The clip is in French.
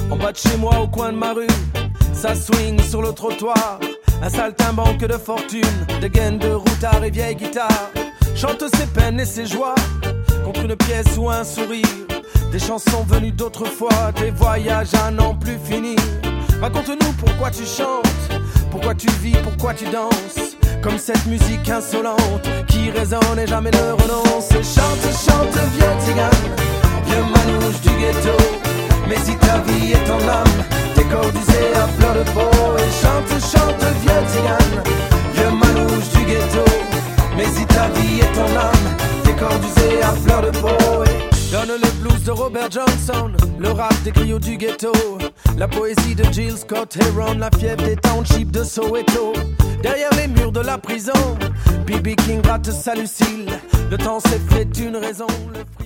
En bas de chez moi, au coin de ma rue, ça swing sur le trottoir. Un saltimbanque de fortune, des gaines de routard et vieille guitare. Chante ses peines et ses joies, contre une pièce ou un sourire. Des chansons venues d'autrefois, des voyages à n'en plus finir. Raconte-nous pourquoi tu chantes, pourquoi tu vis, pourquoi tu danses. Comme cette musique insolente qui résonne et jamais ne renonce. Chante, chante, vieux tzigane, vieux manouche du ghetto. Mais si ta vie est en âme, tes corps usés à fleur de peau. Et chante, chante, vieux tzigane, vieux manouche du ghetto. Mais si ta vie est en âme, tes corps usés à fleur de peau. Et donne le blues de Robert Johnson, le rap des griots du ghetto, la poésie de Jill Scott Heron, la fièvre des townships de Soweto. Derrière les murs de la prison, B.B. King gratte sa Lucille. Le temps s'est fait une raison, le